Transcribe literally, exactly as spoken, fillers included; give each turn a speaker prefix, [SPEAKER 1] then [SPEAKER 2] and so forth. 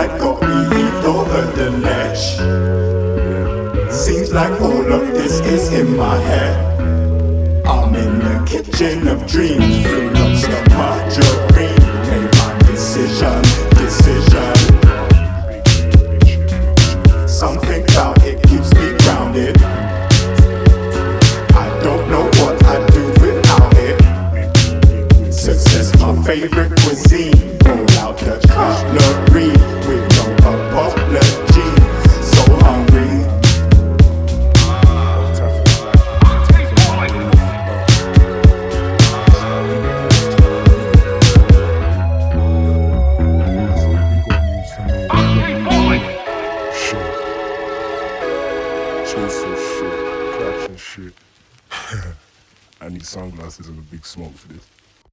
[SPEAKER 1] like got me heaved over the ledge. Seems like all of this is in my head. I'm in the kitchen of dreams, blue lobster margarine. Made my decision, decision. Something about it keeps me grounded. I don't know what I'd do without it. Success my favorite cuisine. Roll out the cutlery with no apology. So hungry.
[SPEAKER 2] Chasing shit, catching shit. I need sunglasses and a big smoke for this.